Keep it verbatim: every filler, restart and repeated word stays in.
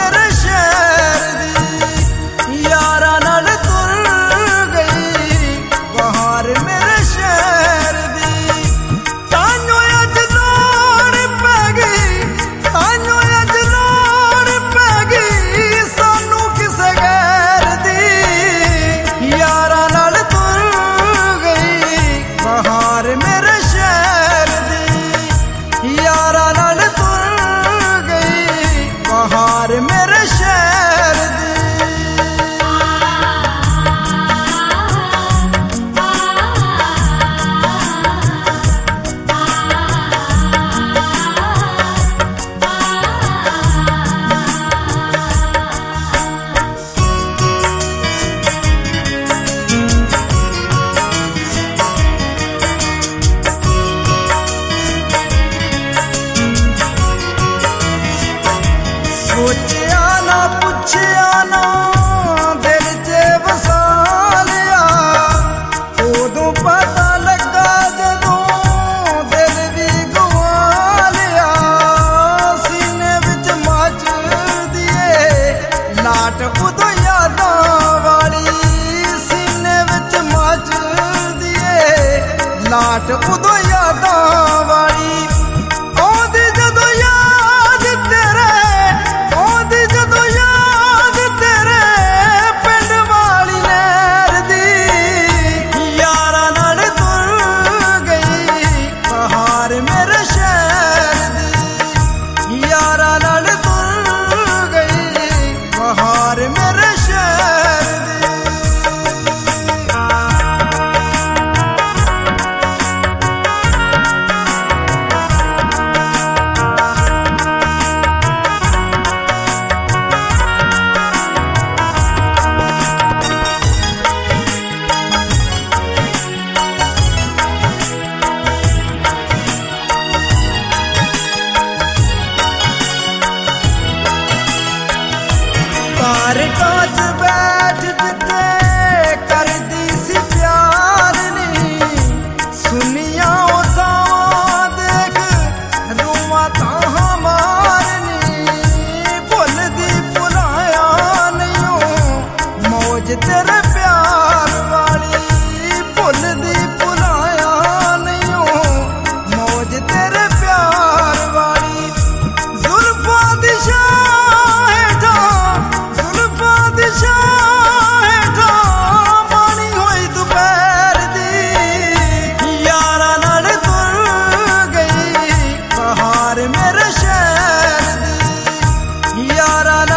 मेरे शहर दी यारा नाल तुर गई बहार मेरे शहर दी तानू अज लोड़ पै गई तानू अज लोड़ पै गई सानू किसे गैर दी यारा नाल तुर गई बहार मेरे शहर दी यारा नाल तुर गई बहार मेरे शहर दी सोचिया ना पुछया ना दिल च बसा लिया उदों पता लगा जदों दिल भी गवा लिया सीने विच मचदी ए लाट उदों यादां वाली सीने विच मचदी ए लाट उदों यादां वाली आउंदी जदों याद तेरे आउंदी जदों याद तेरे पिंड वाली नहर दी यारा नाल तुर गई बहार मेरे शहर दी यारा नाल तुर गई बहार मेरे शहर दी कार कांच बैठ जिते करदी सी प्यार नी सुनिया उसां देख रूवां तां मारनी भुलदी भुलाया नहीं मौज तेरे प्यार वाली भुलदी भुलाया नहीं मौज तेरे प्यार वाली जुल्फां दी शाह हेठां जुल्फां दी शाह हेठां पानी होई दोपहर दी यारा नाल तुर गई बहार मेरे शहर दी यारा